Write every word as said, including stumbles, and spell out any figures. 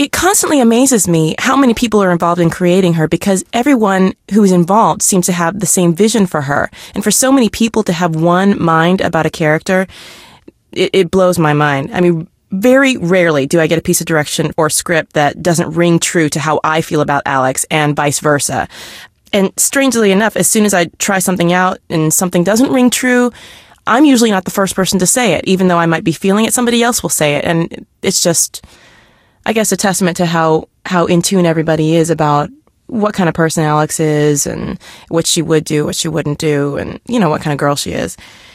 it constantly amazes me how many people are involved in creating her, because everyone who's involved seems to have the same vision for her. And for so many people to have one mind about a character, it, it blows my mind. I mean, very rarely do I get a piece of direction or script that doesn't ring true to how I feel about Alex, and vice versa. And strangely enough, as soon as I try something out and something doesn't ring true, I'm usually not the first person to say it. Even though I might be feeling it, somebody else will say it. And it's just, I guess, a testament to how, how in tune everybody is about what kind of person Alex is and what she would do, what she wouldn't do, and, you know, what kind of girl she is.